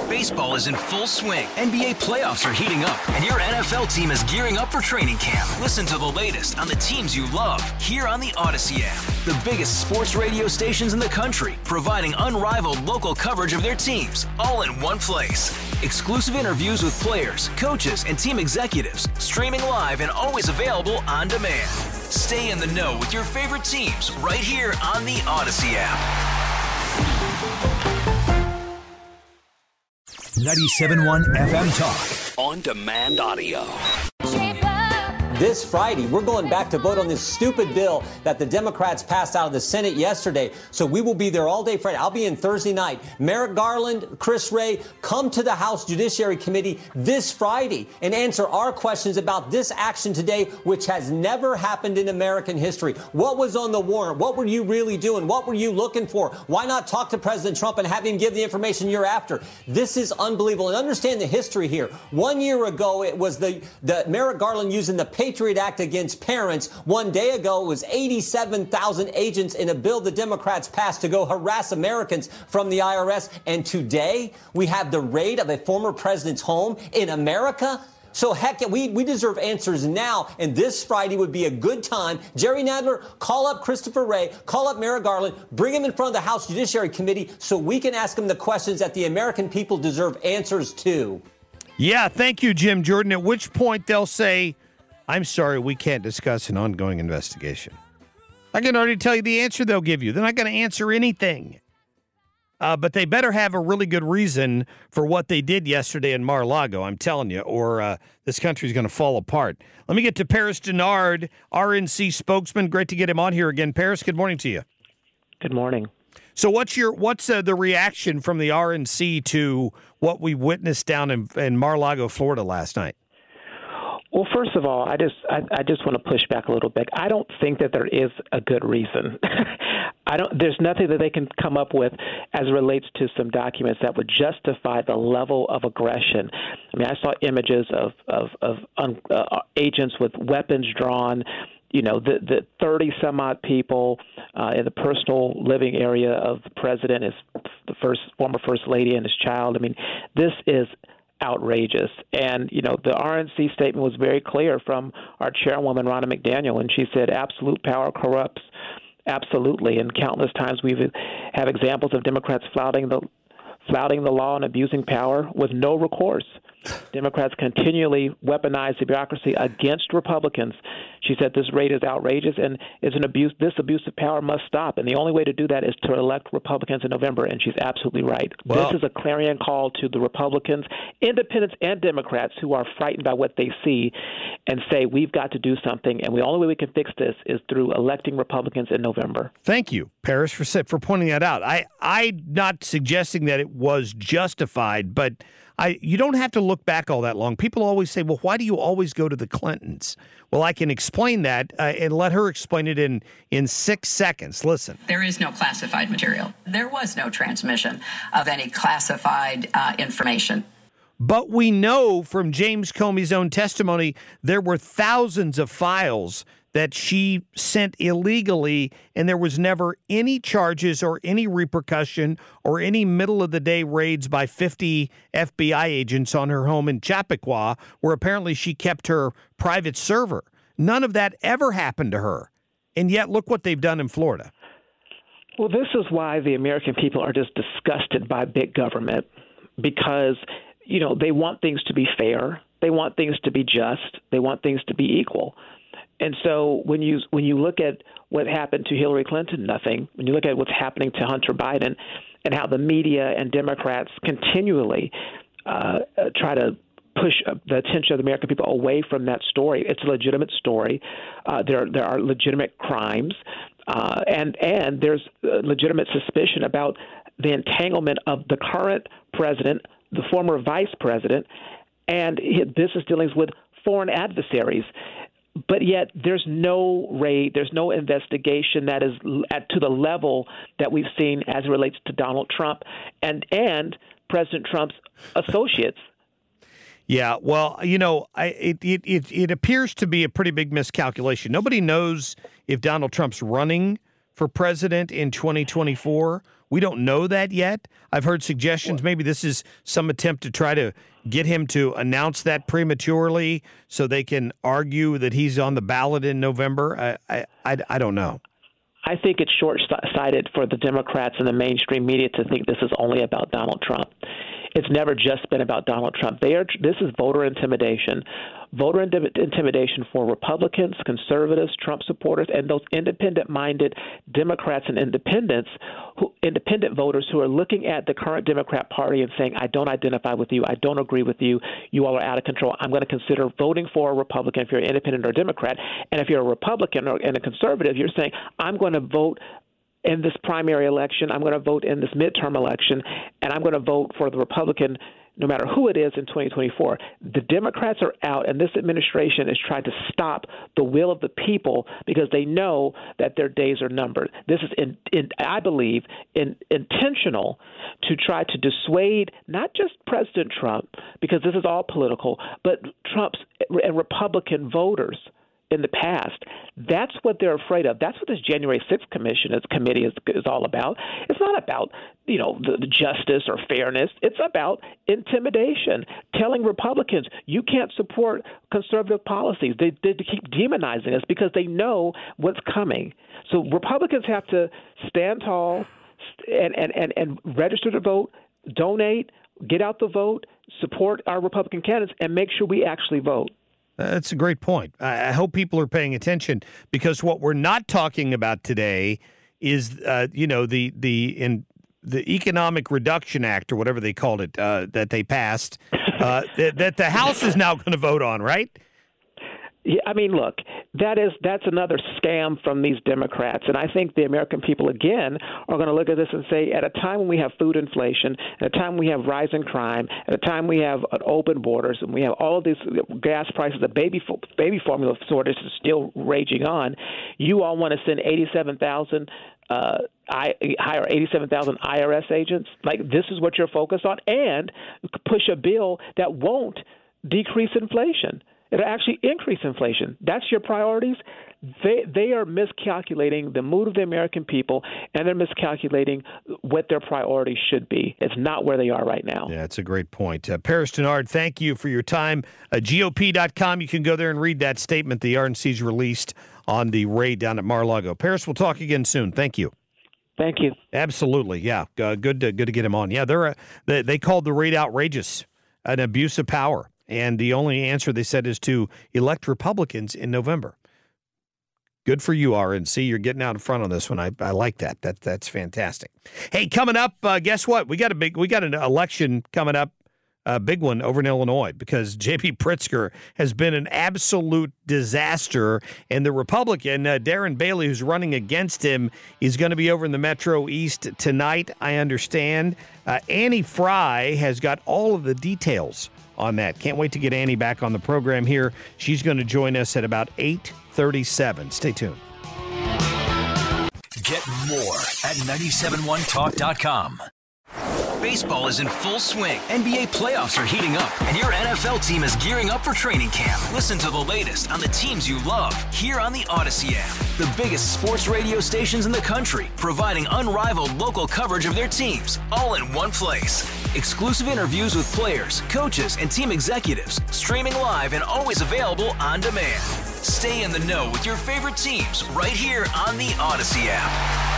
Baseball is in full swing. NBA playoffs are heating up, and your NFL team is gearing up for training camp. Listen to the latest on the teams you love here on the Odyssey app. The biggest sports radio stations in the country, providing unrivaled local coverage of their teams, all in one place. Exclusive interviews with players, coaches, and team executives, streaming live and always available on demand. Stay in the know with your favorite teams right here on the Odyssey app. 97.1 FM Talk. On demand audio. This Friday, we're going back to vote on this stupid bill that the Democrats passed out of the Senate yesterday. So we will be there all day Friday. I'll be in Thursday night. Merrick Garland, Chris Wray, come to the House Judiciary Committee this Friday and answer our questions about this action today, which has never happened in American history. What was on the warrant? What were you really doing? What were you looking for? Why not talk to President Trump and have him give the information you're after? This is unbelievable. And understand the history here. 1 year ago, it was the Merrick Garland using the Patriot Act against parents. 1 day ago, it was 87,000 agents in a bill the Democrats passed to go harass Americans from the IRS. And today, we have the raid of a former president's home in America. So heck, we deserve answers now, and this Friday would be a good time. Jerry Nadler, call up Christopher Wray, call up Merrick Garland, bring him in front of the House Judiciary Committee so we can ask him the questions that the American people deserve answers to. Yeah, thank you, Jim Jordan, at which point they'll say, I'm sorry, we can't discuss an ongoing investigation. I can already tell you the answer they'll give you. They're not going to answer anything. But they better have a really good reason for what they did yesterday in Mar-a-Lago, I'm telling you, or this country's going to fall apart. Let me get to Paris Denard, RNC spokesman. Great to get him on here again. Paris, good morning to you. Good morning. So what's the reaction from the RNC to what we witnessed down in Mar-a-Lago, Florida last night? Well, first of all, I just want to push back a little bit. I don't think that there is a good reason. There's nothing that they can come up with as it relates to some documents that would justify the level of aggression. I mean, I saw images of agents with weapons drawn. You know, the 30 some odd people in the personal living area of the president, the former first lady and his child. I mean, this is outrageous. And, you know, the RNC statement was very clear from our chairwoman, Ronna McDaniel, and she said absolute power corrupts. Absolutely. And countless times we have examples of Democrats flouting the law and abusing power with no recourse. Democrats continually weaponize the bureaucracy against Republicans. She said this raid is outrageous and is an abuse. This abuse of power must stop, and the only way to do that is to elect Republicans in November. And she's absolutely right. Well, this is a clarion call to the Republicans, independents, and Democrats who are frightened by what they see, and say we've got to do something. And the only way we can fix this is through electing Republicans in November. Thank you, Paris, for pointing that out. I'm not suggesting that it was justified, but you don't have to look back all that long. People always say, well, why do you always go to the Clintons? Well, I can explain that and let her explain it in 6 seconds. Listen. There is no classified material. There was no transmission of any classified information. But we know from James Comey's own testimony, there were thousands of files that she sent illegally, and there was never any charges or any repercussion or any middle-of-the-day raids by 50 FBI agents on her home in Chappaqua, where apparently she kept her private server. None of that ever happened to her. And yet, look what they've done in Florida. Well, this is why the American people are just disgusted by big government, because, you know, they want things to be fair. They want things to be just. They want things to be equal. And so when you look at what happened to Hillary Clinton, nothing. When you look at what's happening to Hunter Biden and how the media and Democrats continually try to push the attention of the American people away from that story, it's a legitimate story. There are legitimate crimes, and there's legitimate suspicion about the entanglement of the current president, the former vice president, and his business dealings with foreign adversaries. But yet there's no raid, there's no investigation that is to the level that we've seen as it relates to Donald Trump and President Trump's associates. Yeah, well, you know, it appears to be a pretty big miscalculation. Nobody knows if Donald Trump's running for president in 2024. We don't know that yet. I've heard suggestions. Maybe this is some attempt to try to get him to announce that prematurely so they can argue that he's on the ballot in November. I don't know. I think it's short-sighted for the Democrats and the mainstream media to think this is only about Donald Trump. It's never just been about Donald Trump. This is voter intimidation. Voter intimidation for Republicans, conservatives, Trump supporters, and those independent-minded Democrats and independent voters who are looking at the current Democrat Party and saying, I don't identify with you, I don't agree with you, you all are out of control, I'm going to consider voting for a Republican if you're an independent or Democrat. And if you're a Republican and a conservative, you're saying, I'm going to vote in this primary election, I'm going to vote in this midterm election, and I'm going to vote for the Republican no matter who it is in 2024. The Democrats are out, and this administration is trying to stop the will of the people because they know that their days are numbered. This is, I believe, intentional to try to dissuade not just President Trump, because this is all political, but Trump's and Republican voters in the past. That's what they're afraid of. That's what this January 6th committee is all about. It's not about, the justice or fairness. It's about intimidation, telling Republicans you can't support conservative policies. They keep demonizing us because they know what's coming. So Republicans have to stand tall and register to vote, donate, get out the vote, support our Republican candidates, and make sure we actually vote. That's a great point. I hope people are paying attention, because what we're not talking about today is, the Economic Reduction Act, or whatever they called it, that they passed, that the House is now going to vote on, right? Yeah, I mean, look, that's another scam from these Democrats. And I think the American people, again, are going to look at this and say, at a time when we have food inflation, at a time when we have rising crime, at a time we have open borders, and we have all of these gas prices, the baby formula shortage is still raging on, you all want to send 87,000 hire 87,000 IRS agents? Like, this is what you're focused on? And push a bill that won't decrease inflation. It'll actually increase inflation. That's your priorities. They are miscalculating the mood of the American people, and they're miscalculating what their priorities should be. It's not where they are right now. Yeah, that's a great point. Paris Dennard, thank you for your time. GOP.com, you can go there and read that statement the RNC's released on the raid down at Mar-a-Lago. Paris, we'll talk again soon. Thank you. Thank you. Absolutely, yeah. Good to get him on. Yeah, they called the raid outrageous, an abuse of power. And the only answer, they said, is to elect Republicans in November. Good for you, RNC. You're getting out in front on this one. I like that. That's fantastic. Hey, coming up, guess what? We got an election coming up, a big one over in Illinois, because J.B. Pritzker has been an absolute disaster. And the Republican, Darren Bailey, who's running against him, is going to be over in the Metro East tonight, I understand. Annie Fry has got all of the details on that. Can't wait to get Annie back on the program here. She's going to join us at about 8:37. Stay tuned. Get more at 971talk.com. Baseball is in full swing. NBA playoffs are heating up, and your NFL team is gearing up for training camp. Listen to the latest on the teams you love here on the Odyssey app. The biggest sports radio stations in the country, providing unrivaled local coverage of their teams, all in one place. Exclusive interviews with players, coaches, and team executives, streaming live and always available on demand. Stay in the know with your favorite teams right here on the Odyssey app.